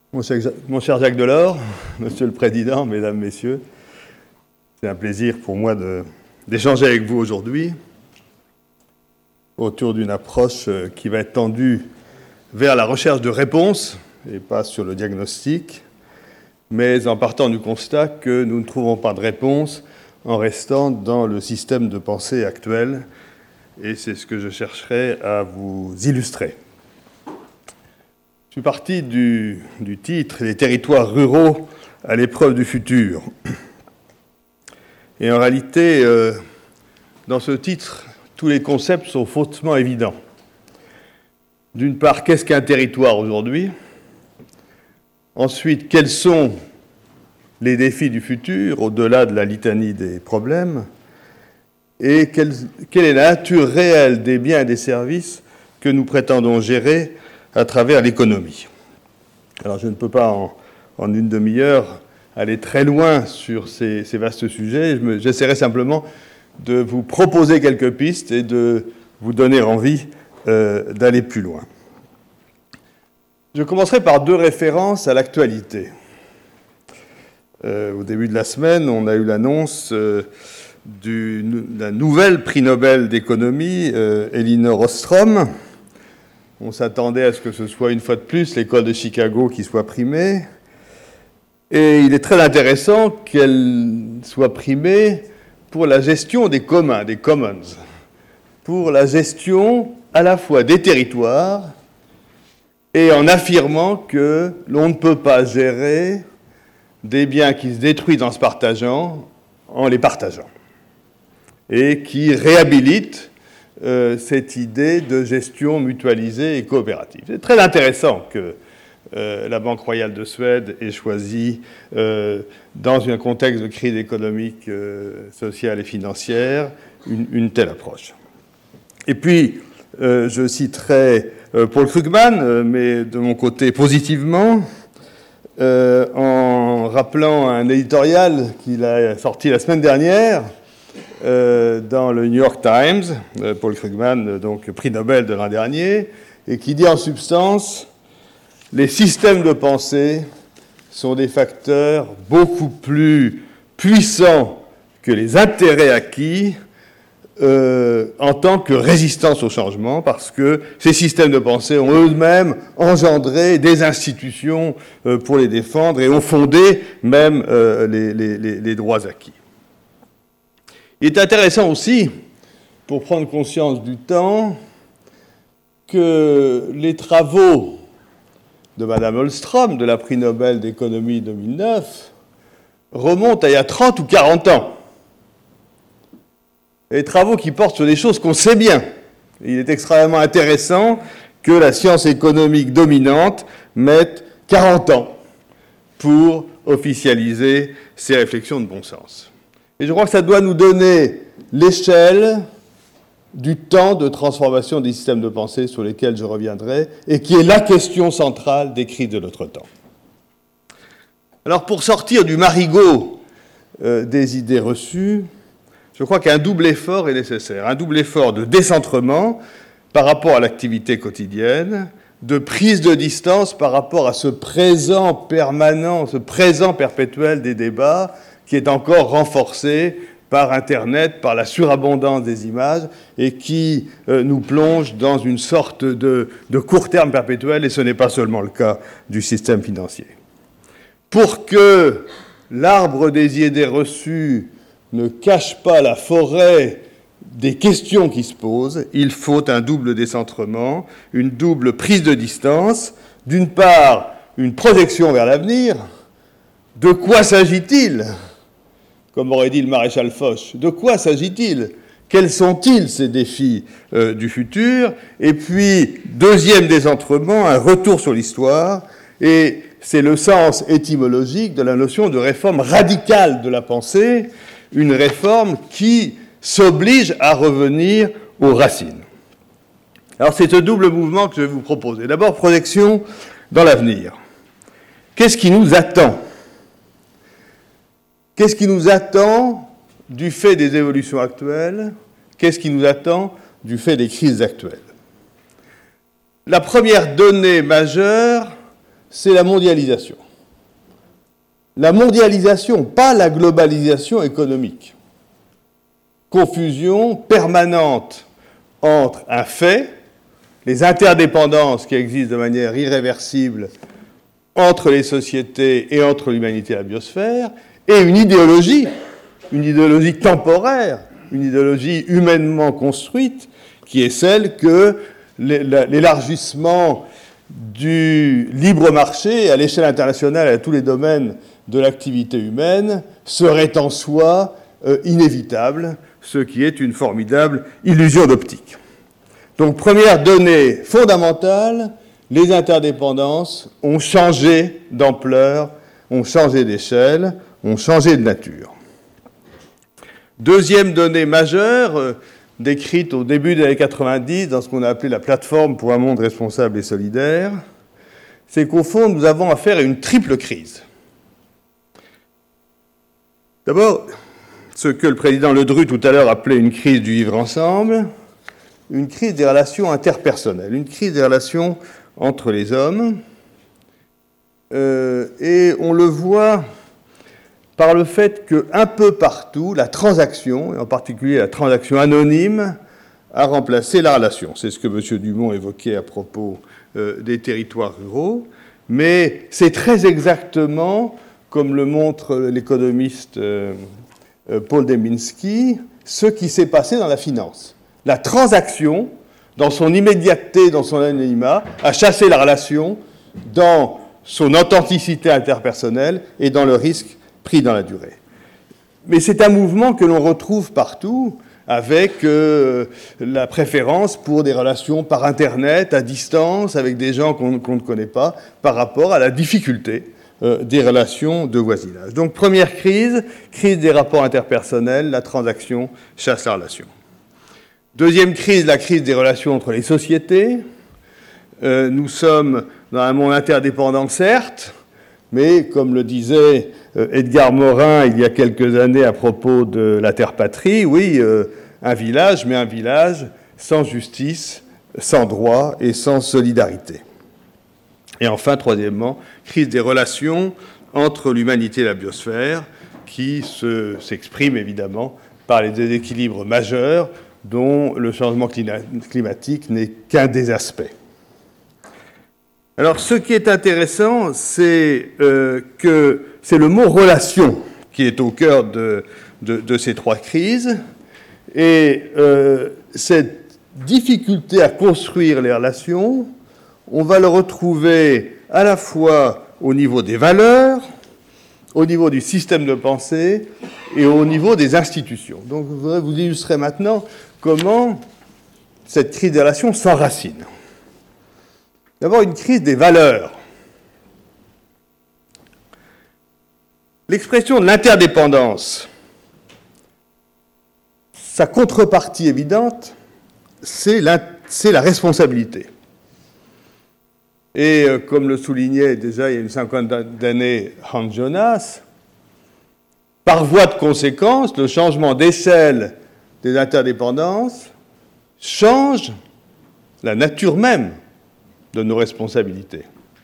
Mon cher Jacques Delors, Monsieur le Président, Mesdames, Messieurs, c'est un plaisir pour moi d'échanger avec vous aujourd'hui autour d'une approche qui va être tendue vers la recherche de réponses et pas sur le diagnostic, mais en partant du constat que nous ne trouvons pas de réponse en restant dans le système de pensée actuel, et c'est ce que je chercherai à vous illustrer. Je suis parti du titre « Les territoires ruraux à l'épreuve du futur ». Et en réalité, dans ce titre, tous les concepts sont faussement évidents. D'une part, qu'est-ce qu'un territoire aujourd'hui ? Ensuite, quels sont les défis du futur, au-delà de la litanie des problèmes ? Et quelle est la nature réelle des biens et des services que nous prétendons gérer à travers l'économie. Alors, je ne peux pas, en une demi-heure, aller très loin sur ces vastes sujets. J'essaierai simplement de vous proposer quelques pistes et de vous donner envie d'aller plus loin. Je commencerai par deux références à l'actualité. Au début de la semaine, on a eu l'annonce d'un nouvel prix Nobel d'économie, Elinor Ostrom. On s'attendait à ce que ce soit une fois de plus l'école de Chicago qui soit primée. Et il est très intéressant qu'elle soit primée pour la gestion des communs, des commons, pour la gestion à la fois des territoires et en affirmant que l'on ne peut pas gérer des biens qui se détruisent en se partageant, en les partageant, et qui réhabilite cette idée de gestion mutualisée et coopérative. C'est très intéressant que la Banque royale de Suède ait choisi, dans un contexte de crise économique, sociale et financière, une telle approche. Et puis, je citerai Paul Krugman, mais de mon côté positivement, en rappelant un éditorial qu'il a sorti la semaine dernière, dans le New York Times, Paul Krugman, donc prix Nobel de l'an dernier, et qui dit en substance « Les systèmes de pensée sont des facteurs beaucoup plus puissants que les intérêts acquis en tant que résistance au changement, parce que ces systèmes de pensée ont eux-mêmes engendré des institutions pour les défendre et ont fondé même les droits acquis. » Il est intéressant aussi, pour prendre conscience du temps, que les travaux de Mme Ostrom, de la prix Nobel d'économie 2009, remontent à il y a 30 ou 40 ans. Les travaux qui portent sur des choses qu'on sait bien. Il est extrêmement intéressant que la science économique dominante mette 40 ans pour officialiser ces réflexions de bon sens. Et je crois que ça doit nous donner l'échelle du temps de transformation des systèmes de pensée sur lesquels je reviendrai et qui est la question centrale des crises de notre temps. Alors, pour sortir du marigot des idées reçues, je crois qu'un double effort est nécessaire. Un double effort de décentrement par rapport à l'activité quotidienne, de prise de distance par rapport à ce présent permanent, ce présent perpétuel des débats qui est encore renforcé par Internet, par la surabondance des images, et qui nous plonge dans une sorte de court terme perpétuel, et ce n'est pas seulement le cas du système financier. Pour que l'arbre des idées reçues ne cache pas la forêt des questions qui se posent, il faut un double décentrement, une double prise de distance. D'une part, une projection vers l'avenir. De quoi s'agit-il ? Comme aurait dit le maréchal Foch, de quoi s'agit-il ? Quels sont-ils ces défis du futur ? Et puis, deuxième décentrement, un retour sur l'histoire, et c'est le sens étymologique de la notion de réforme radicale de la pensée, une réforme qui s'oblige à revenir aux racines. Alors, c'est ce double mouvement que je vais vous proposer. D'abord, projection dans l'avenir. Qu'est-ce qui nous attend ? Qu'est-ce qui nous attend du fait des évolutions actuelles ? Qu'est-ce qui nous attend du fait des crises actuelles ? La première donnée majeure, c'est la mondialisation. La mondialisation, pas la globalisation économique. Confusion permanente entre un fait, les interdépendances qui existent de manière irréversible entre les sociétés et entre l'humanité et la biosphère, et une idéologie temporaire, une idéologie humainement construite, qui est celle que l'élargissement du libre marché à l'échelle internationale à tous les domaines de l'activité humaine serait en soi inévitable, ce qui est une formidable illusion d'optique. Donc, première donnée fondamentale, les interdépendances ont changé d'ampleur, ont changé d'échelle, ont changé de nature. Deuxième donnée majeure, décrite au début des années 90 dans ce qu'on a appelé la plateforme pour un monde responsable et solidaire, c'est qu'au fond, nous avons affaire à une triple crise. D'abord, ce que le président Ledru tout à l'heure appelait une crise du vivre ensemble, une crise des relations interpersonnelles, une crise des relations entre les hommes, et on le voit par le fait qu'un peu partout, la transaction, et en particulier la transaction anonyme, a remplacé la relation. C'est ce que M. Dumont évoquait à propos des territoires ruraux, mais c'est très exactement, comme le montre l'économiste Paul Dembinski, ce qui s'est passé dans la finance. La transaction, dans son immédiateté, dans son anonymat, a chassé la relation dans son authenticité interpersonnelle et dans le risque pris dans la durée. Mais c'est un mouvement que l'on retrouve partout, avec la préférence pour des relations par Internet, à distance, avec des gens qu'on ne connaît pas, par rapport à la difficulté des relations de voisinage. Donc, première crise des rapports interpersonnels, la transaction chasse la relation. Deuxième crise, la crise des relations entre les sociétés. Nous sommes dans un monde interdépendant, certes, mais comme le disait Edgar Morin il y a quelques années à propos de la terre-patrie, oui, un village, mais un village sans justice, sans droit et sans solidarité. Et enfin, troisièmement, crise des relations entre l'humanité et la biosphère, qui s'exprime évidemment par les déséquilibres majeurs dont le changement climatique n'est qu'un des aspects. Alors, ce qui est intéressant, c'est que c'est le mot « relation » qui est au cœur de ces trois crises, et cette difficulté à construire les relations, on va le retrouver à la fois au niveau des valeurs, au niveau du système de pensée et au niveau des institutions. Donc, je voudrais vous illustrer maintenant comment cette crise des relations s'enracine. D'abord, une crise des valeurs. L'expression de l'interdépendance, sa contrepartie évidente, c'est la responsabilité. Et comme le soulignait déjà il y a une cinquantaine d'années Hans Jonas, par voie de conséquence, le changement d'échelle des interdépendances change la nature même de nos responsabilités.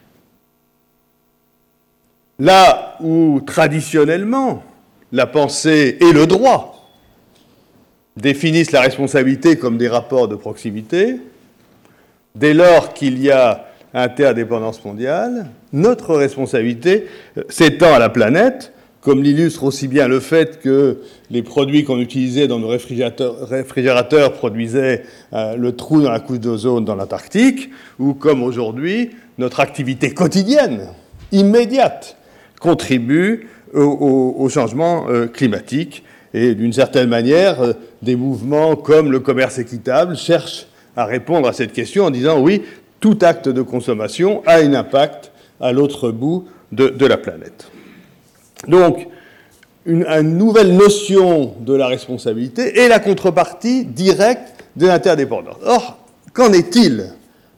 Là où, traditionnellement, la pensée et le droit définissent la responsabilité comme des rapports de proximité, dès lors qu'il y a interdépendance mondiale, notre responsabilité s'étend à la planète, comme l'illustre aussi bien le fait que les produits qu'on utilisait dans nos réfrigérateurs produisaient le trou dans la couche d'ozone dans l'Antarctique, ou comme aujourd'hui, notre activité quotidienne, immédiate, contribue au changement climatique. Et d'une certaine manière, des mouvements comme le commerce équitable cherchent à répondre à cette question en disant oui, tout acte de consommation a un impact à l'autre bout de la planète. Donc, une nouvelle notion de la responsabilité et la contrepartie directe de l'interdépendance. Or, qu'en est-il aujourd'hui ?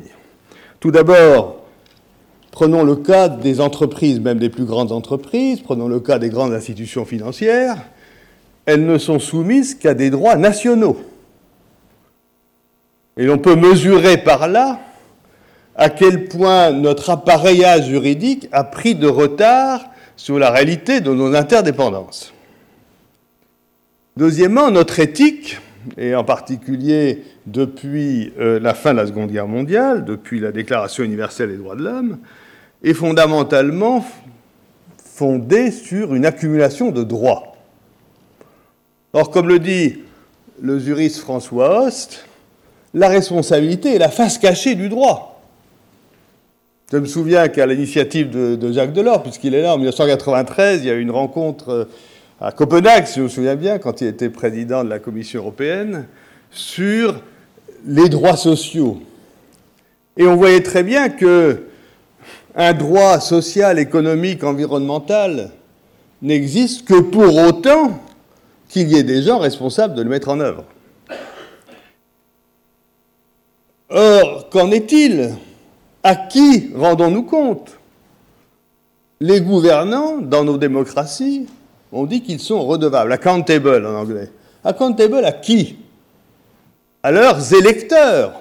Tout d'abord, prenons le cas des entreprises, même des plus grandes entreprises, prenons le cas des grandes institutions financières, elles ne sont soumises qu'à des droits nationaux. Et l'on peut mesurer par là à quel point notre appareillage juridique a pris de retard sur la réalité de nos interdépendances. Deuxièmement, notre éthique, et en particulier depuis la fin de la Seconde Guerre mondiale, depuis la Déclaration universelle des droits de l'homme, est fondamentalement fondée sur une accumulation de droits. Or, comme le dit le juriste François Host, la responsabilité est la face cachée du droit. Je me souviens qu'à l'initiative de Jacques Delors, puisqu'il est là en 1993, il y a eu une rencontre à Copenhague, si je me souviens bien, quand il était président de la Commission européenne, sur les droits sociaux. Et on voyait très bien qu'un droit social, économique, environnemental n'existe que pour autant qu'il y ait des gens responsables de le mettre en œuvre. Or, qu'en est-il ? À qui rendons-nous compte ? Les gouvernants, dans nos démocraties, on dit qu'ils sont redevables, accountable en anglais. Accountable à qui ? À leurs électeurs,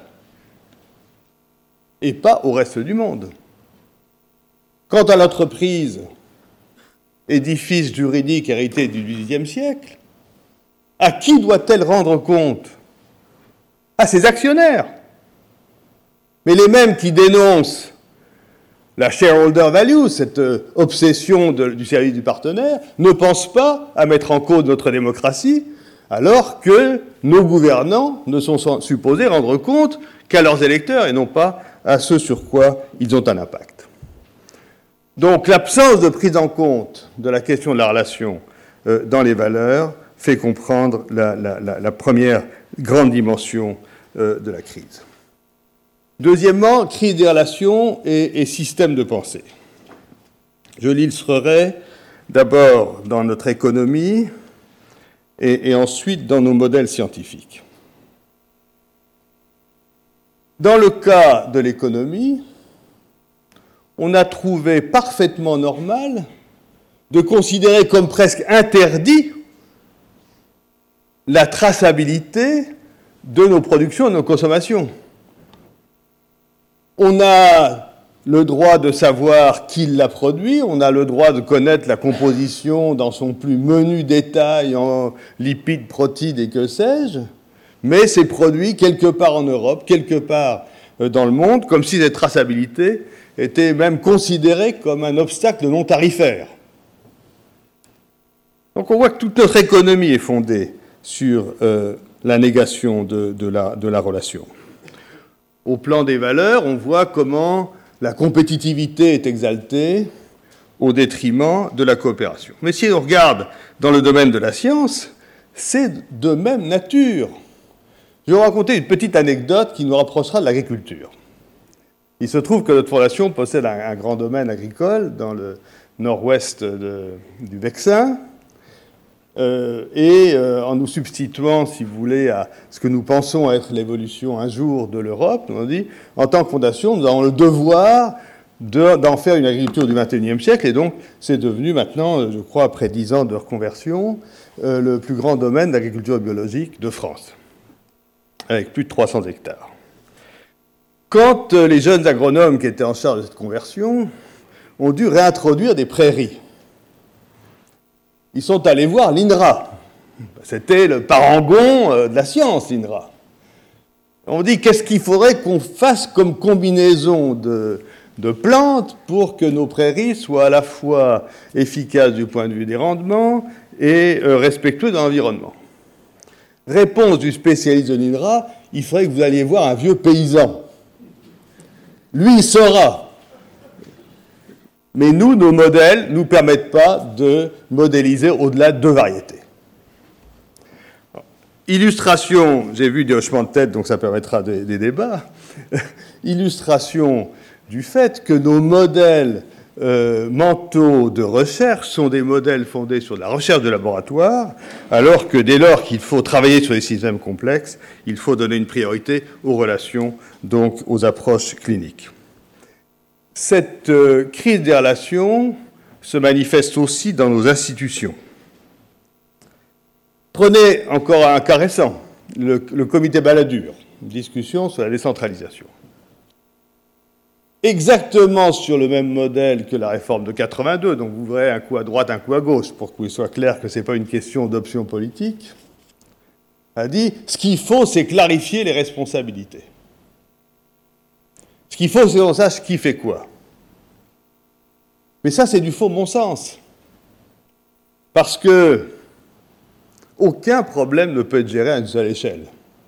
et pas au reste du monde. Quant à l'entreprise, édifice juridique hérité du XVIIIe siècle, à qui doit-elle rendre compte ? À ses actionnaires. Mais les mêmes qui dénoncent la shareholder value, cette obsession du service du partenaire, ne pensent pas à mettre en cause notre démocratie, alors que nos gouvernants ne sont supposés rendre compte qu'à leurs électeurs et non pas à ce sur quoi ils ont un impact. Donc l'absence de prise en compte de la question de la relation dans les valeurs fait comprendre la première grande dimension de la crise. Deuxièmement, crise des relations et système de pensée. Je l'illustrerai d'abord dans notre économie et ensuite dans nos modèles scientifiques. Dans le cas de l'économie, on a trouvé parfaitement normal de considérer comme presque interdit la traçabilité de nos productions et de nos consommations. On a le droit de savoir qui l'a produit, on a le droit de connaître la composition dans son plus menu détail en lipides, protides et que sais-je, mais c'est produit quelque part en Europe, quelque part dans le monde, comme si cette traçabilité était même considérée comme un obstacle non tarifaire. Donc on voit que toute notre économie est fondée sur la négation de la relation. Au plan des valeurs, on voit comment la compétitivité est exaltée au détriment de la coopération. Mais si on regarde dans le domaine de la science, c'est de même nature. Je vais vous raconter une petite anecdote qui nous rapprochera de l'agriculture. Il se trouve que notre fondation possède un grand domaine agricole dans le nord-ouest du Vexin. En nous substituant, si vous voulez, à ce que nous pensons être l'évolution un jour de l'Europe, nous avons dit, en tant que fondation, nous avons le devoir d'en faire une agriculture du XXIe siècle, et donc c'est devenu maintenant, je crois, après 10 ans de reconversion, le plus grand domaine d'agriculture biologique de France, avec plus de 300 hectares. Quand les jeunes agronomes qui étaient en charge de cette conversion ont dû réintroduire des prairies, ils sont allés voir l'INRA. C'était le parangon de la science, l'INRA. On dit, qu'est-ce qu'il faudrait qu'on fasse comme combinaison de plantes pour que nos prairies soient à la fois efficaces du point de vue des rendements et respectueuses de l'environnement. Réponse du spécialiste de l'INRA, il faudrait que vous alliez voir un vieux paysan. Lui, il saura. Mais nous, nos modèles ne nous permettent pas de modéliser au-delà de 2 variétés. Illustration, j'ai vu des hochements de tête, donc ça permettra des débats. Illustration du fait que nos modèles mentaux de recherche sont des modèles fondés sur la recherche de laboratoire, alors que dès lors qu'il faut travailler sur les systèmes complexes, il faut donner une priorité aux relations, donc aux approches cliniques. Cette crise des relations se manifeste aussi dans nos institutions. Prenez encore un cas récent, le comité Balladur, une discussion sur la décentralisation. exactement sur le même modèle que la réforme de 82, donc vous verrez un coup à droite, un coup à gauche, pour qu'il soit clair que ce n'est pas une question d'option politique, a dit « ce qu'il faut, c'est clarifier les responsabilités. Ce qu'il faut, c'est qu'on sache qui fait quoi. » Mais ça, c'est du faux bon sens. Parce que aucun problème ne peut être géré à une seule échelle.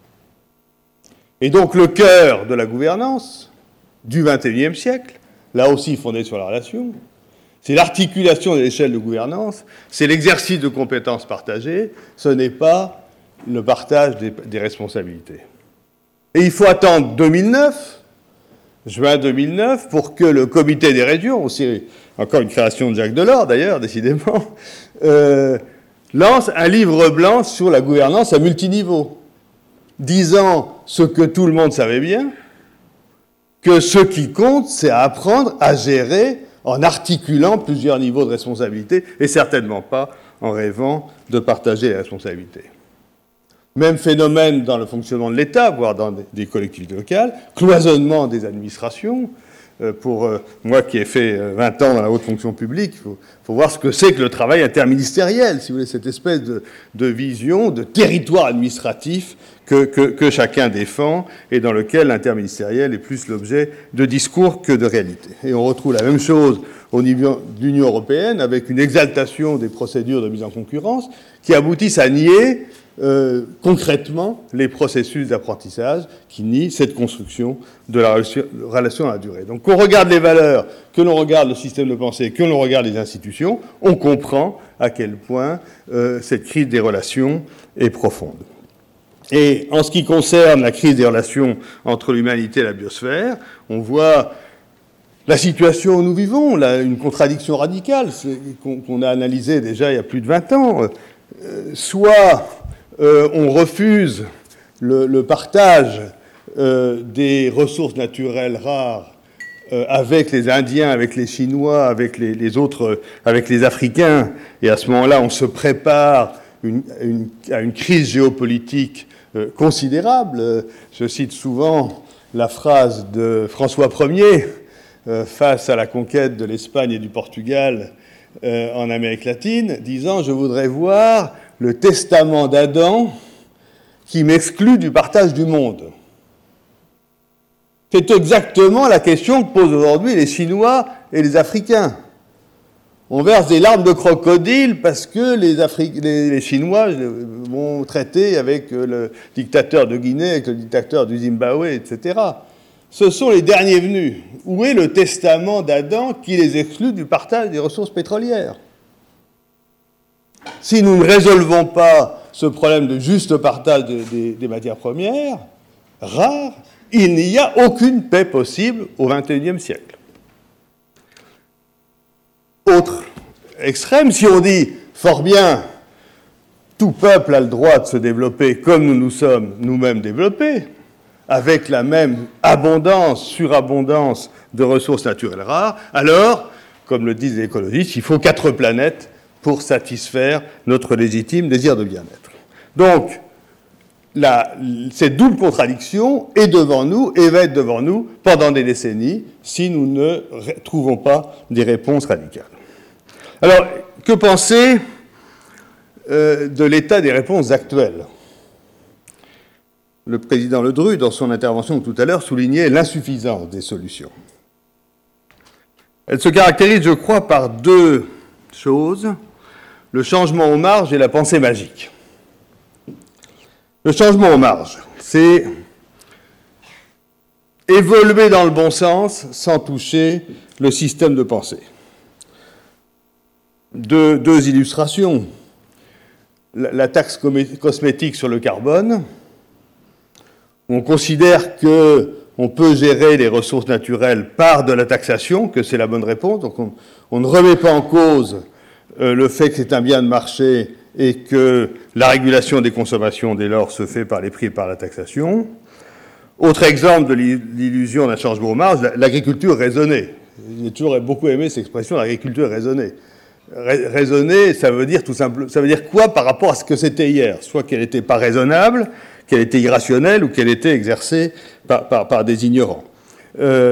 Et donc le cœur de la gouvernance du XXIe siècle, là aussi fondé sur la relation, c'est l'articulation des échelles de gouvernance, c'est l'exercice de compétences partagées, ce n'est pas le partage des responsabilités. Et il faut attendre 2009, juin 2009, pour que le comité des régions, aussi encore une création de Jacques Delors d'ailleurs, décidément, lance un livre blanc sur la gouvernance à multiniveau, disant ce que tout le monde savait bien, que ce qui compte, c'est apprendre à gérer en articulant plusieurs niveaux de responsabilité, et certainement pas en rêvant de partager les responsabilités. Même phénomène dans le fonctionnement de l'État, voire dans des collectivités locales, cloisonnement des administrations. Pour moi qui ai fait 20 ans dans la haute fonction publique, il faut voir ce que c'est que le travail interministériel, si vous voulez, cette espèce de vision, de territoire administratif que chacun défend et dans lequel l'interministériel est plus l'objet de discours que de réalité. Et on retrouve la même chose au niveau de l'Union européenne avec une exaltation des procédures de mise en concurrence qui aboutissent à nier concrètement les processus d'apprentissage qui nient cette construction de la relation à la durée. Donc qu'on regarde les valeurs, que l'on regarde le système de pensée, que l'on regarde les institutions, on comprend à quel point cette crise des relations est profonde. Et en ce qui concerne la crise des relations entre l'humanité et la biosphère, on voit la situation où nous vivons, là, une contradiction radicale qu'on a analysée déjà il y a plus de 20 ans. Soit on refuse le partage des ressources naturelles rares avec les Indiens, avec les Chinois, avec les autres, avec les Africains, et à ce moment-là, on se prépare à une crise géopolitique considérable. Je cite souvent la phrase de François Ier face à la conquête de l'Espagne et du Portugal en Amérique latine, disant « Je voudrais voir le testament d'Adam qui m'exclut du partage du monde. » C'est exactement la question que posent aujourd'hui les Chinois et les Africains. On verse des larmes de crocodile parce que les Chinois vont traiter avec le dictateur de Guinée, avec le dictateur du Zimbabwe, etc. Ce sont les derniers venus. Où est le testament d'Adam qui les exclut du partage des ressources pétrolières ? Si nous ne résolvons pas ce problème de juste partage des matières premières rares, il n'y a aucune paix possible au XXIe siècle. Autre extrême, si on dit fort bien, tout peuple a le droit de se développer comme nous nous sommes nous-mêmes développés, avec la même abondance, surabondance de ressources naturelles rares, alors, comme le disent les écologistes, il faut 4 planètes pour satisfaire notre légitime désir de bien-être. Donc, cette double contradiction est devant nous et va être devant nous pendant des décennies si nous ne trouvons pas des réponses radicales. Alors, que penser de l'état des réponses actuelles ? Le président Ledru, dans son intervention tout à l'heure, soulignait l'insuffisance des solutions. Elle se caractérise, je crois, par 2 choses, le changement aux marges et la pensée magique. Le changement aux marges, c'est évoluer dans le bon sens sans toucher le système de pensée. 2 illustrations. La taxe cosmétique sur le carbone. On considère qu'on peut gérer les ressources naturelles par de la taxation, que c'est la bonne réponse. Donc on ne remet pas en cause le fait que c'est un bien de marché et que la régulation des consommations, dès lors, se fait par les prix et par la taxation. Autre exemple de l'illusion d'un changement aux marges, l'agriculture raisonnée. J'ai toujours beaucoup aimé cette expression, l'agriculture raisonnée. Raisonnée, ça veut dire tout simplement, ça veut dire quoi par rapport à ce que c'était hier ? Soit qu'elle n'était pas raisonnable, qu'elle était irrationnelle ou qu'elle était exercée par des ignorants.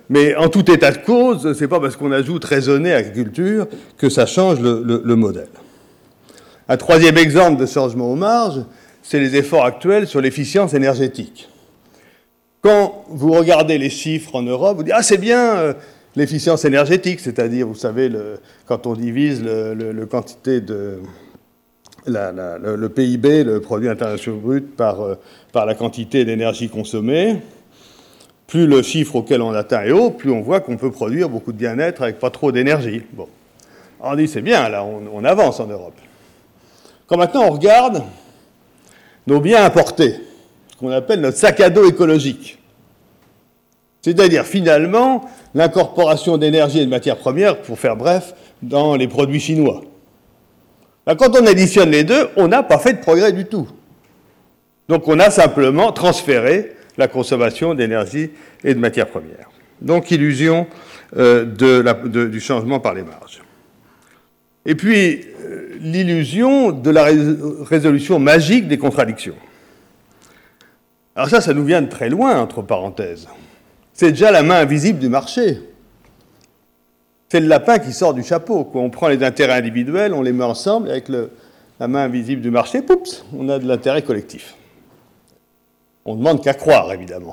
Mais en tout état de cause, ce n'est pas parce qu'on ajoute raisonner à l'agriculture que ça change le modèle. Un troisième exemple de changement aux marges, c'est les efforts actuels sur l'efficience énergétique. Quand vous regardez les chiffres en Europe, vous dites « Ah, c'est bien l'efficience énergétique », c'est-à-dire, vous savez, quand on divise le quantité de... le PIB, le produit international brut, par la quantité d'énergie consommée, plus le chiffre auquel on atteint est haut, plus on voit qu'on peut produire beaucoup de bien-être avec pas trop d'énergie. Bon. Alors on dit, c'est bien, là, on avance en Europe. Quand maintenant on regarde nos biens importés, ce qu'on appelle notre sac à dos écologique, c'est-à-dire, finalement, l'incorporation d'énergie et de matières premières, pour faire bref, dans les produits chinois. Là, quand on additionne les deux, on n'a pas fait de progrès du tout. Donc on a simplement transféré la consommation d'énergie et de matières premières. Donc illusion du changement par les marges. Et puis l'illusion de la résolution magique des contradictions. Alors ça nous vient de très loin, entre parenthèses. C'est déjà la main invisible du marché. C'est le lapin qui sort du chapeau, quoi. On prend les intérêts individuels, on les met ensemble, et avec la main invisible du marché, poups, on a de l'intérêt collectif. On ne demande qu'à croire, évidemment.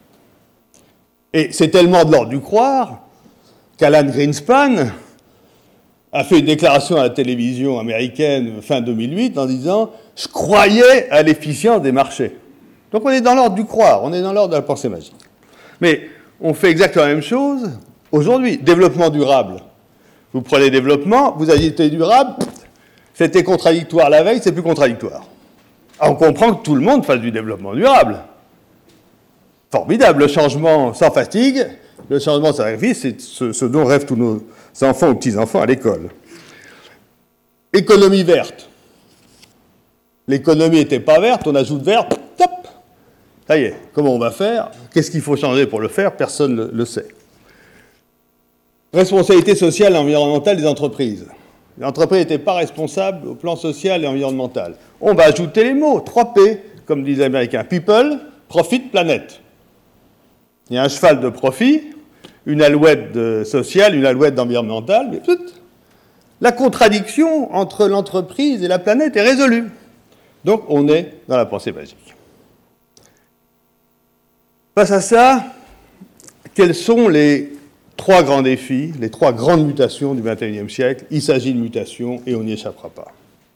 Et c'est tellement de l'ordre du croire qu'Alan Greenspan a fait une déclaration à la télévision américaine fin 2008 en disant « Je croyais à l'efficience des marchés ». Donc on est dans l'ordre du croire, on est dans l'ordre de la pensée magique. Mais on fait exactement la même chose aujourd'hui. Développement durable. Vous prenez développement, vous ajoutez durable, c'était contradictoire la veille, c'est plus contradictoire. Alors on comprend que tout le monde fasse du développement durable. Formidable, le changement sans fatigue, le changement sans sacrifice, c'est ce dont rêvent tous nos enfants ou petits-enfants à l'école. Économie verte. L'économie n'était pas verte, on ajoute vert, top. Ça y est, comment on va faire? Qu'est-ce qu'il faut changer pour le faire? Personne ne le sait. Responsabilité sociale et environnementale des entreprises. Les entreprises n'étaient pas responsables au plan social et environnemental. On va ajouter les mots, 3P, comme disent les Américains. People, Profit, Planet. Il y a un cheval de profit, une alouette sociale, une alouette d'environnemental, mais la contradiction entre l'entreprise et la planète est résolue. Donc on est dans la pensée magique. Face à ça, quels sont les trois grands défis, les trois grandes mutations du XXIe siècle? Il s'agit de mutations et on n'y échappera pas.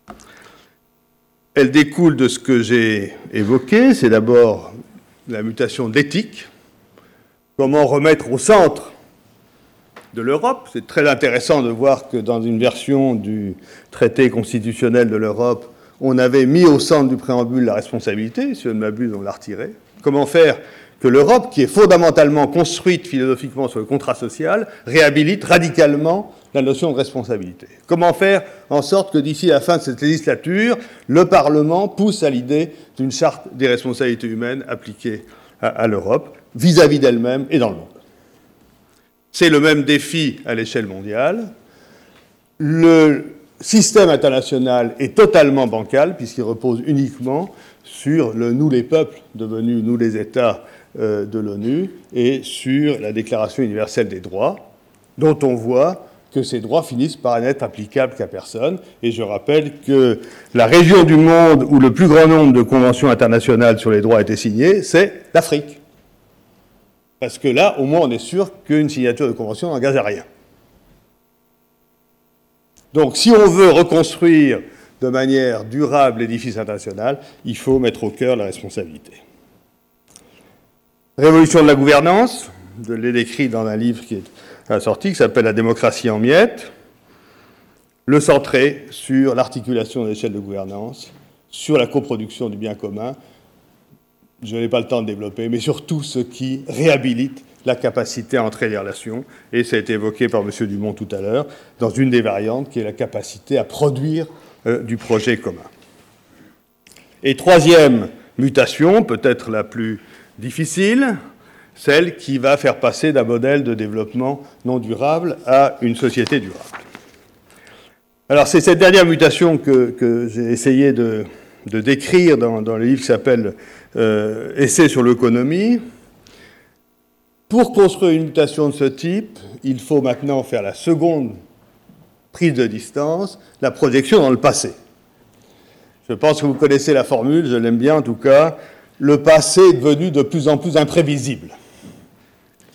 Elles découlent de ce que j'ai évoqué. C'est d'abord la mutation de l'éthique. Comment remettre au centre de l'Europe? C'est très intéressant de voir que dans une version du traité constitutionnel de l'Europe, on avait mis au centre du préambule la responsabilité. Si je ne m'abuse, on l'a retiré. Comment faire que l'Europe, qui est fondamentalement construite philosophiquement sur le contrat social, réhabilite radicalement la notion de responsabilité? Comment faire en sorte que d'ici la fin de cette législature, le Parlement pousse à l'idée d'une charte des responsabilités humaines appliquée à l'Europe, vis-à-vis d'elle-même et dans le monde? C'est le même défi à l'échelle mondiale. Le système international est totalement bancal, puisqu'il repose uniquement sur le « nous les peuples » devenu « nous les États » de l'ONU, et sur la Déclaration universelle des droits, dont on voit que ces droits finissent par n'être applicables qu'à personne. Et je rappelle que la région du monde où le plus grand nombre de conventions internationales sur les droits a été signées, c'est l'Afrique. Parce que là, au moins, on est sûr qu'une signature de convention n'engage à rien. Donc, si on veut reconstruire de manière durable l'édifice international, il faut mettre au cœur la responsabilité. Révolution de la gouvernance, je l'ai décrit dans un livre qui est sorti, qui s'appelle « La démocratie en miettes », le centrer sur l'articulation de l'échelle de gouvernance, sur la coproduction du bien commun. Je n'ai pas le temps de développer, mais surtout ce qui réhabilite la capacité à entrer les relations, et ça a été évoqué par M. Dumont tout à l'heure, dans une des variantes, qui est la capacité à produire du projet commun. Et troisième mutation, peut-être la plus difficile, celle qui va faire passer d'un modèle de développement non durable à une société durable. Alors c'est cette dernière mutation que j'ai essayé de décrire dans le livre qui s'appelle « Essai sur l'économie ». Pour construire une mutation de ce type, il faut maintenant faire la seconde prise de distance, la projection dans le passé. Je pense que vous connaissez la formule, je l'aime bien en tout cas. Le passé est devenu de plus en plus imprévisible. Pourquoi ?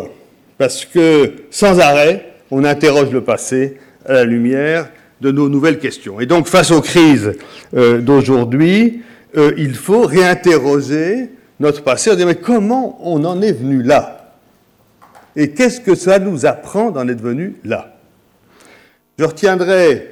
Parce que, sans arrêt, on interroge le passé à la lumière de nos nouvelles questions. Et donc, face aux crises d'aujourd'hui, il faut réinterroger notre passé en disant « mais comment on en est venu là ? Et qu'est-ce que ça nous apprend d'en être venu là ?» Je retiendrai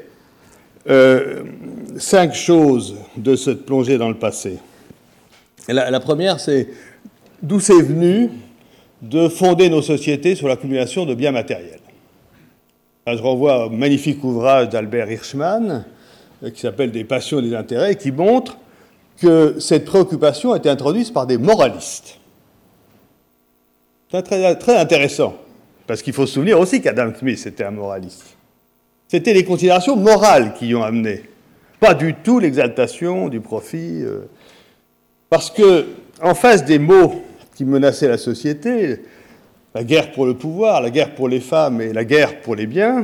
5 choses de cette plongée dans le passé. Et la première, c'est d'où c'est venu de fonder nos sociétés sur l'accumulation de biens matériels. Là, je renvoie au magnifique ouvrage d'Albert Hirschman, qui s'appelle « Des passions et des intérêts », qui montre que cette préoccupation a été introduite par des moralistes. C'est très, très intéressant, parce qu'il faut se souvenir aussi qu'Adam Smith était un moraliste. C'était les considérations morales qui y ont amené, pas du tout l'exaltation du profit. Parce que, en face des maux qui menaçaient la société, la guerre pour le pouvoir, la guerre pour les femmes et la guerre pour les biens,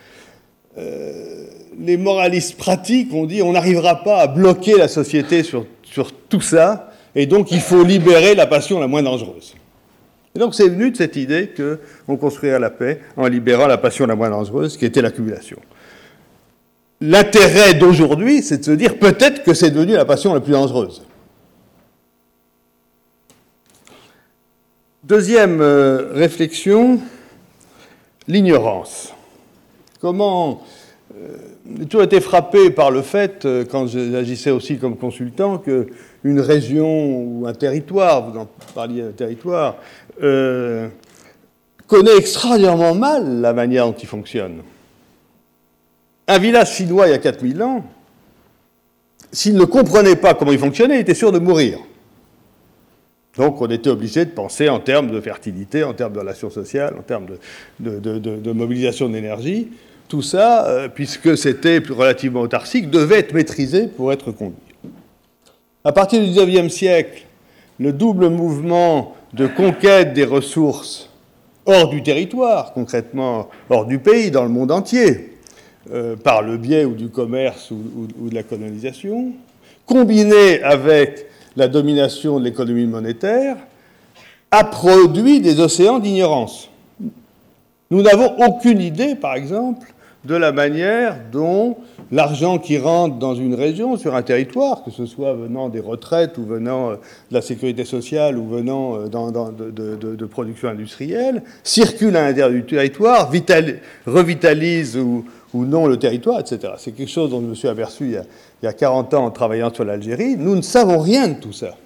les moralistes pratiques ont dit on n'arrivera pas à bloquer la société sur tout ça, et donc il faut libérer la passion la moins dangereuse. Et donc c'est venu de cette idée qu'on construirait la paix en libérant la passion la moins dangereuse, qui était l'accumulation. L'intérêt d'aujourd'hui, c'est de se dire peut-être que c'est devenu la passion la plus dangereuse. Deuxième réflexion, l'ignorance. Comment j'ai toujours été frappé par le fait, quand j'agissais aussi comme consultant, qu'une région ou un territoire, vous en parliez d'un territoire, connaît extraordinairement mal la manière dont il fonctionne. Un village chinois, il y a 4000 ans, s'il ne comprenait pas comment il fonctionnait, il était sûr de mourir. Donc on était obligé de penser en termes de fertilité, en termes de relations sociales, en termes de mobilisation d'énergie. Tout ça, puisque c'était relativement autarcique, devait être maîtrisé pour être conduit. À partir du XIXe siècle, le double mouvement de conquête des ressources hors du territoire, concrètement hors du pays, dans le monde entier, par le biais ou du commerce ou de la colonisation, combiné avec la domination de l'économie monétaire, a produit des océans d'ignorance. Nous n'avons aucune idée, par exemple, de la manière dont l'argent qui rentre dans une région, sur un territoire, que ce soit venant des retraites ou venant de la sécurité sociale ou venant de production industrielle, circule à l'intérieur du territoire, revitalise ou non le territoire, etc. C'est quelque chose dont je me suis aperçu il y a 40 ans en travaillant sur l'Algérie. Nous ne savons rien de tout ça.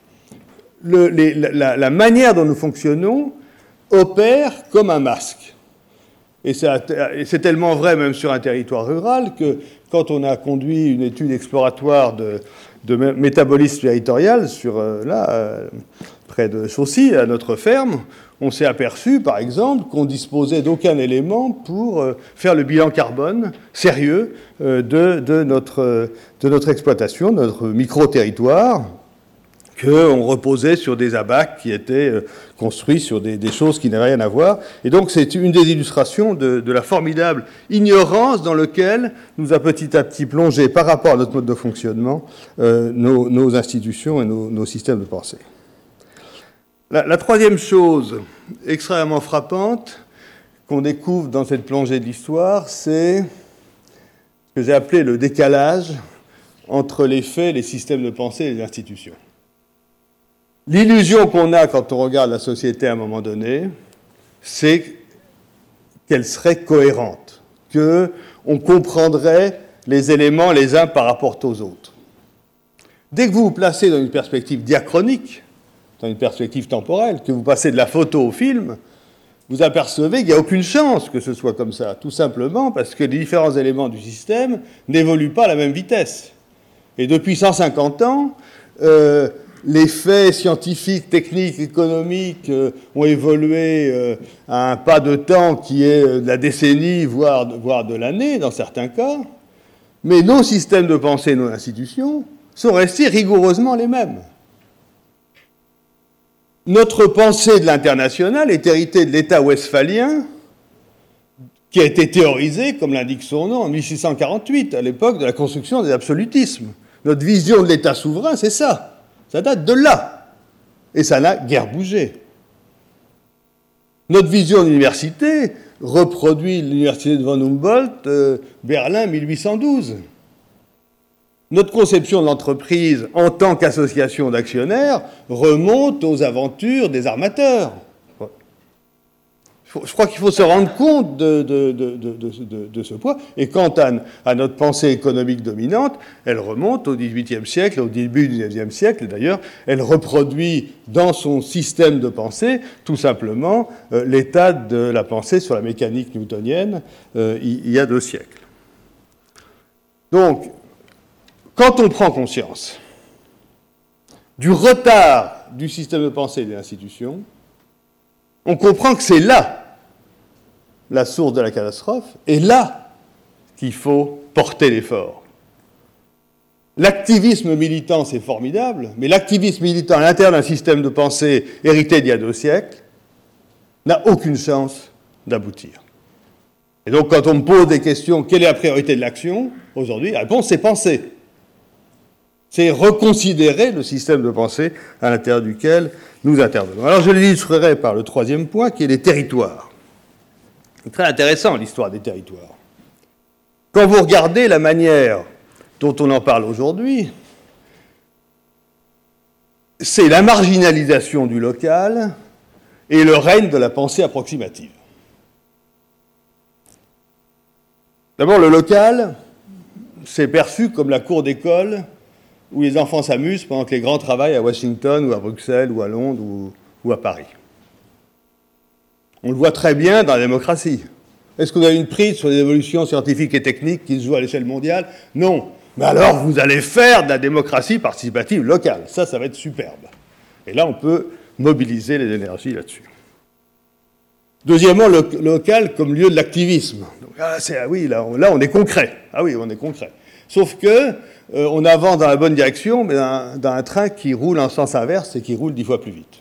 La manière dont nous fonctionnons opère comme un masque. Et c'est tellement vrai même sur un territoire rural que quand on a conduit une étude exploratoire de métabolisme territorial près de Chaussy, à notre ferme, on s'est aperçu, par exemple, qu'on disposait d'aucun élément pour faire le bilan carbone sérieux de notre exploitation, de notre micro-territoire, qu'on reposait sur des abacs qui étaient construits sur des choses qui n'avaient rien à voir. Et donc, c'est une des illustrations de la formidable ignorance dans laquelle nous a petit à petit plongé, par rapport à notre mode de fonctionnement, nos institutions et nos systèmes de pensée. La troisième chose extrêmement frappante qu'on découvre dans cette plongée de l'histoire, c'est ce que j'ai appelé le décalage entre les faits, les systèmes de pensée et les institutions. L'illusion qu'on a quand on regarde la société à un moment donné, c'est qu'elle serait cohérente, qu'on comprendrait les éléments les uns par rapport aux autres. Dès que vous vous placez dans une perspective diachronique, dans une perspective temporelle, que vous passez de la photo au film, vous apercevez qu'il n'y a aucune chance que ce soit comme ça, tout simplement parce que les différents éléments du système n'évoluent pas à la même vitesse. Et depuis 150 ans, les faits scientifiques, techniques, économiques ont évolué à un pas de temps qui est de la décennie, voire de l'année, dans certains cas. Mais nos systèmes de pensée, nos institutions, sont restés rigoureusement les mêmes. Notre pensée de l'international est héritée de l'État westphalien qui a été théorisé, comme l'indique son nom, en 1648, à l'époque de la construction des absolutismes. Notre vision de l'État souverain, c'est ça. Ça date de là. Et ça n'a guère bougé. Notre vision de l'université reproduit l'université de von Humboldt, Berlin, 1812. Notre conception de l'entreprise en tant qu'association d'actionnaires remonte aux aventures des armateurs. Je crois qu'il faut se rendre compte de ce poids. Et quant à notre pensée économique dominante, elle remonte au XVIIIe siècle, au début du XIXe siècle. D'ailleurs, elle reproduit dans son système de pensée tout simplement l'état de la pensée sur la mécanique newtonienne il y a 2 siècles. Donc, quand on prend conscience du retard du système de pensée et des institutions, on comprend que c'est là la source de la catastrophe, et là qu'il faut porter l'effort. L'activisme militant, c'est formidable, mais l'activisme militant à l'intérieur d'un système de pensée hérité d'il y a 2 siècles n'a aucune chance d'aboutir. Et donc, quand on me pose des questions, quelle est la priorité de l'action aujourd'hui, la réponse, c'est penser. C'est reconsidérer le système de pensée à l'intérieur duquel nous intervenons. Alors, je l'illustrerai par le 3e point, qui est les territoires. C'est très intéressant, l'histoire des territoires. Quand vous regardez la manière dont on en parle aujourd'hui, c'est la marginalisation du local et le règne de la pensée approximative. D'abord, le local, c'est perçu comme la cour d'école où les enfants s'amusent pendant que les grands travaillent à Washington ou à Bruxelles ou à Londres ou à Paris. On le voit très bien dans la démocratie. Est-ce que vous avez une prise sur les évolutions scientifiques et techniques qui se jouent à l'échelle mondiale? Non. Mais alors, vous allez faire de la démocratie participative locale. Ça va être superbe. Et là, on peut mobiliser les énergies là-dessus. Deuxièmement, le local comme lieu de l'activisme. Donc, là, on est concret. Ah oui, on est concret. Sauf que on avance dans la bonne direction, mais dans un train qui roule en sens inverse et qui roule 10 fois plus vite.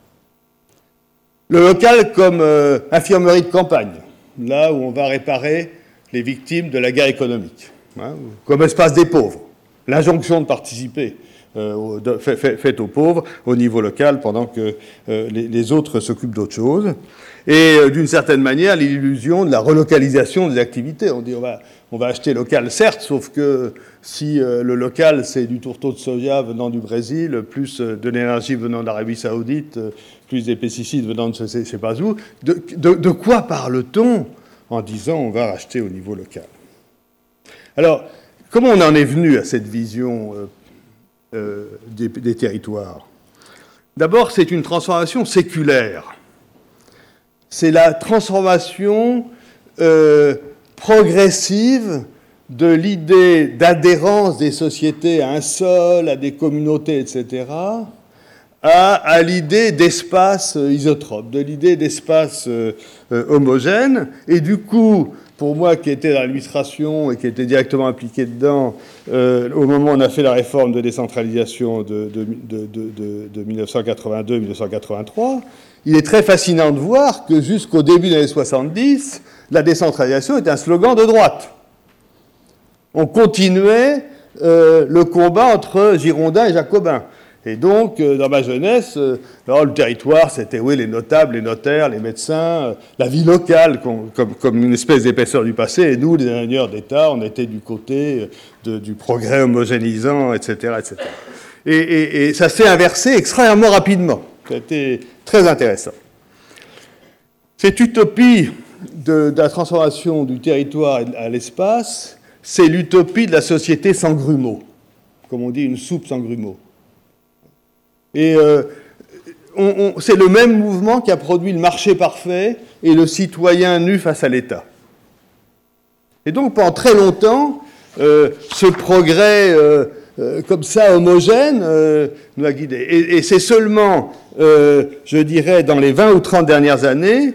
Le local comme infirmerie de campagne, là où on va réparer les victimes de la guerre économique, comme espace des pauvres, l'injonction de participer faite aux pauvres au niveau local pendant que les autres s'occupent d'autre chose. Et d'une certaine manière, l'illusion de la relocalisation des activités. On dit on va acheter local, certes, sauf que si le local, c'est du tourteau de soja venant du Brésil, plus de l'énergie venant d'Arabie Saoudite, plus des pesticides venant de je ne sais pas où, de quoi parle-t-on en disant on va racheter au niveau local? Alors, comment on en est venu à cette vision des territoires? D'abord, c'est une transformation séculaire. C'est la transformation progressive de l'idée d'adhérence des sociétés à un sol, à des communautés, etc., à l'idée d'espace isotrope, de l'idée d'espace homogène. Et du coup, pour moi qui étais dans l'administration et qui était directement impliqué dedans, au moment où on a fait la réforme de décentralisation de 1982-1983, il est très fascinant de voir que jusqu'au début des années 70, la décentralisation était un slogan de droite. On continuait le combat entre Girondins et Jacobins. Et donc, dans ma jeunesse, le territoire, c'était les notables, les notaires, les médecins, la vie locale, comme une espèce d'épaisseur du passé. Et nous, les ingénieurs d'État, on était du côté du progrès homogénéisant, etc., etc. Et ça s'est inversé extrêmement rapidement. Ça a été très intéressant. Cette utopie de la transformation du territoire à l'espace, c'est l'utopie de la société sans grumeaux. Comme on dit, une soupe sans grumeaux. Et c'est le même mouvement qui a produit le marché parfait et le citoyen nu face à l'État. Et donc, pendant très longtemps, ce progrès comme ça, homogène, nous a guidés. Et c'est seulement, je dirais, dans les 20 ou 30 dernières années,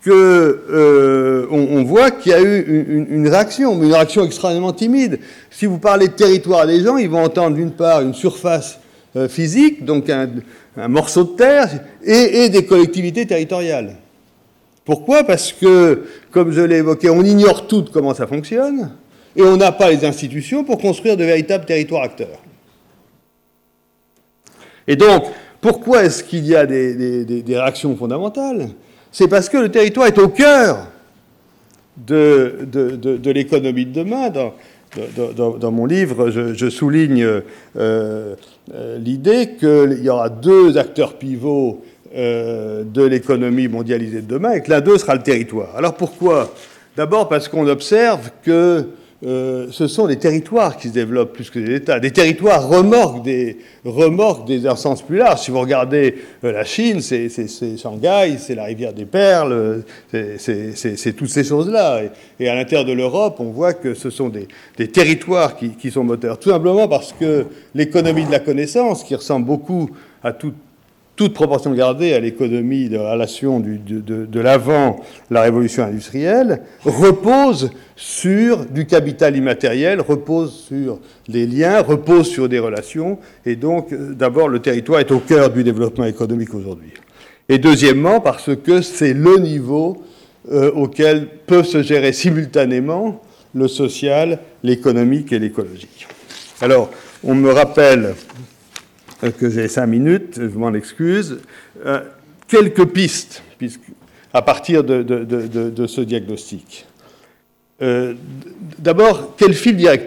qu'on voit qu'il y a eu une réaction, mais une réaction extrêmement timide. Si vous parlez de territoire à des gens, ils vont entendre d'une part une surface physique, donc un morceau de terre, et des collectivités territoriales. Pourquoi ? Parce que, comme je l'ai évoqué, on ignore toutes comment ça fonctionne, et on n'a pas les institutions pour construire de véritables territoires acteurs. Et donc, pourquoi est-ce qu'il y a des réactions fondamentales ? C'est parce que le territoire est au cœur de l'économie de demain. Dans mon livre, je souligne l'idée qu'il y aura deux acteurs pivots de l'économie mondialisée de demain et que l'un d'eux sera le territoire. Alors pourquoi ? D'abord parce qu'on observe que ce sont des territoires qui se développent plus que des États. Des territoires remorquent un sens plus large. Si vous regardez la Chine, c'est Shanghai, c'est la rivière des Perles, c'est toutes ces choses-là. Et à l'intérieur de l'Europe, on voit que ce sont des territoires qui sont moteurs. Tout simplement parce que l'économie de la connaissance, qui ressemble beaucoup à toute proportion gardée à l'économie de la relation de l'avant la révolution industrielle, repose sur du capital immatériel, repose sur des liens, repose sur des relations, et donc d'abord le territoire est au cœur du développement économique aujourd'hui. Et deuxièmement, parce que c'est le niveau auquel peuvent se gérer simultanément le social, l'économique et l'écologique. Alors, on me rappelle que j'ai 5 minutes, je m'en excuse. Quelques pistes à partir de ce diagnostic. D'abord, quel fil directeur ?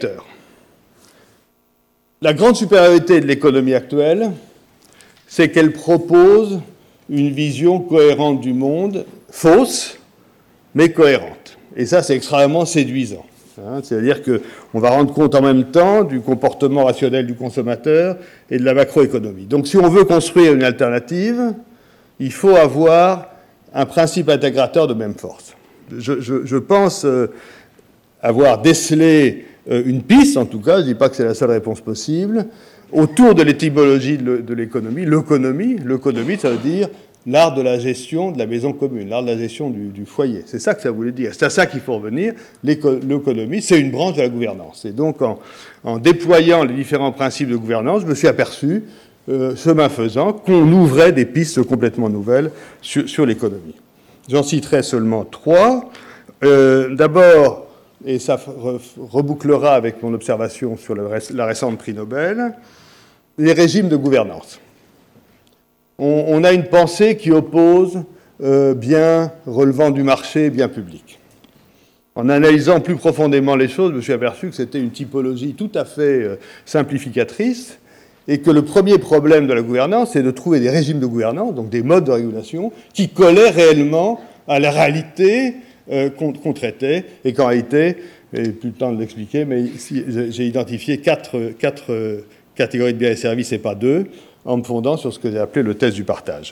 La grande supériorité de l'économie actuelle, c'est qu'elle propose une vision cohérente du monde, fausse, mais cohérente. Et ça, c'est extrêmement séduisant. C'est-à-dire qu'on va rendre compte en même temps du comportement rationnel du consommateur et de la macroéconomie. Donc si on veut construire une alternative, il faut avoir un principe intégrateur de même force. Je pense avoir décelé une piste, en tout cas, je ne dis pas que c'est la seule réponse possible, autour de l'étymologie de l'économie. L'économie, ça veut dire l'art de la gestion de la maison commune, l'art de la gestion du foyer. C'est ça que ça voulait dire. C'est à ça qu'il faut revenir. L'économie, c'est une branche de la gouvernance. Et donc, en déployant les différents principes de gouvernance, je me suis aperçu, chemin faisant, qu'on ouvrait des pistes complètement nouvelles sur l'économie. J'en citerai seulement 3. D'abord, et ça rebouclera avec mon observation sur la récente prix Nobel, les régimes de gouvernance. On a une pensée qui oppose bien relevant du marché et bien public. En analysant plus profondément les choses, je me suis aperçu que c'était une typologie tout à fait simplificatrice et que le premier problème de la gouvernance, c'est de trouver des régimes de gouvernance, donc des modes de régulation, qui collaient réellement à la réalité qu'on traitait et qu'en réalité, et plus le temps de l'expliquer, mais ici, j'ai identifié quatre catégories de biens et services et pas 2, en me fondant sur ce que j'ai appelé le test du partage.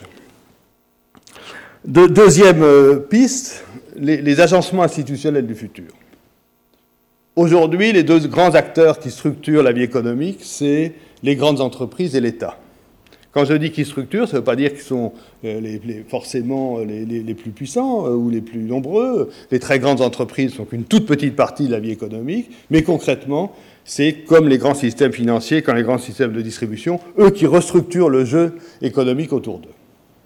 Deuxième piste, les agencements institutionnels du futur. Aujourd'hui, les deux grands acteurs qui structurent la vie économique, c'est les grandes entreprises et l'État. Quand je dis qu'ils structurent, ça ne veut pas dire qu'ils sont forcément les plus puissants ou les plus nombreux. Les très grandes entreprises sont qu'une toute petite partie de la vie économique, mais concrètement, c'est comme les grands systèmes financiers, comme les grands systèmes de distribution, eux qui restructurent le jeu économique autour d'eux.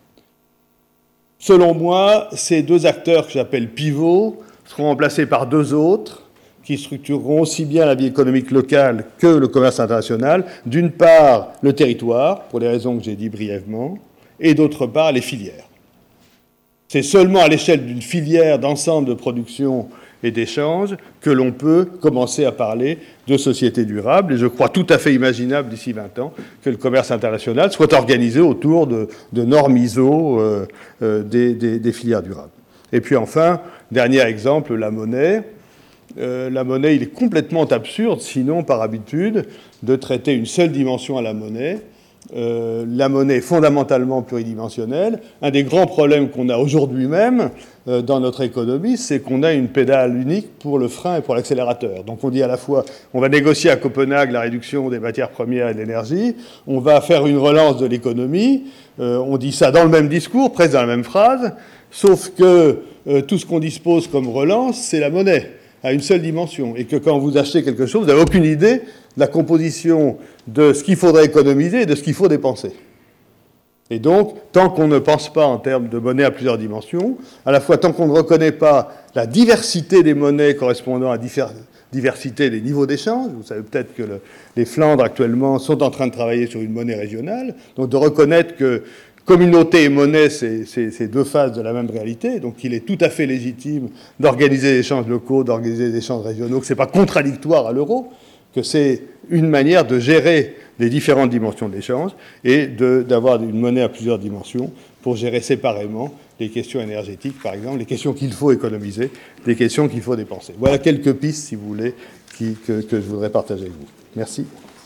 Selon moi, ces deux acteurs que j'appelle pivots seront remplacés par deux autres qui structureront aussi bien la vie économique locale que le commerce international. D'une part, le territoire, pour les raisons que j'ai dit brièvement, et d'autre part, les filières. C'est seulement à l'échelle d'une filière d'ensemble de production et d'échange que l'on peut commencer à parler de société durable. Et je crois tout à fait imaginable d'ici 20 ans que le commerce international soit organisé autour de normes ISO des filières durables. Et puis enfin, dernier exemple, la monnaie. La monnaie, il est complètement absurde, sinon par habitude, de traiter une seule dimension à la monnaie. La monnaie est fondamentalement pluridimensionnelle. Un des grands problèmes qu'on a aujourd'hui même dans notre économie, c'est qu'on a une pédale unique pour le frein et pour l'accélérateur. Donc on dit à la fois, on va négocier à Copenhague la réduction des matières premières et de l'énergie, on va faire une relance de l'économie, on dit ça dans le même discours, presque dans la même phrase, sauf que tout ce qu'on dispose comme relance, c'est la monnaie. à une seule dimension, et que quand vous achetez quelque chose, vous n'avez aucune idée de la composition de ce qu'il faudrait économiser et de ce qu'il faut dépenser. Et donc, tant qu'on ne pense pas en termes de monnaie à plusieurs dimensions, à la fois tant qu'on ne reconnaît pas la diversité des monnaies correspondant à diversité des niveaux d'échange, vous savez peut-être que les Flandres actuellement sont en train de travailler sur une monnaie régionale, donc de reconnaître que communauté et monnaie, c'est deux phases de la même réalité, donc il est tout à fait légitime d'organiser des échanges locaux, d'organiser des échanges régionaux, que ce n'est pas contradictoire à l'euro, que c'est une manière de gérer les différentes dimensions d'échange et d'avoir une monnaie à plusieurs dimensions pour gérer séparément les questions énergétiques, par exemple, les questions qu'il faut économiser, les questions qu'il faut dépenser. Voilà quelques pistes, si vous voulez, que je voudrais partager avec vous. Merci.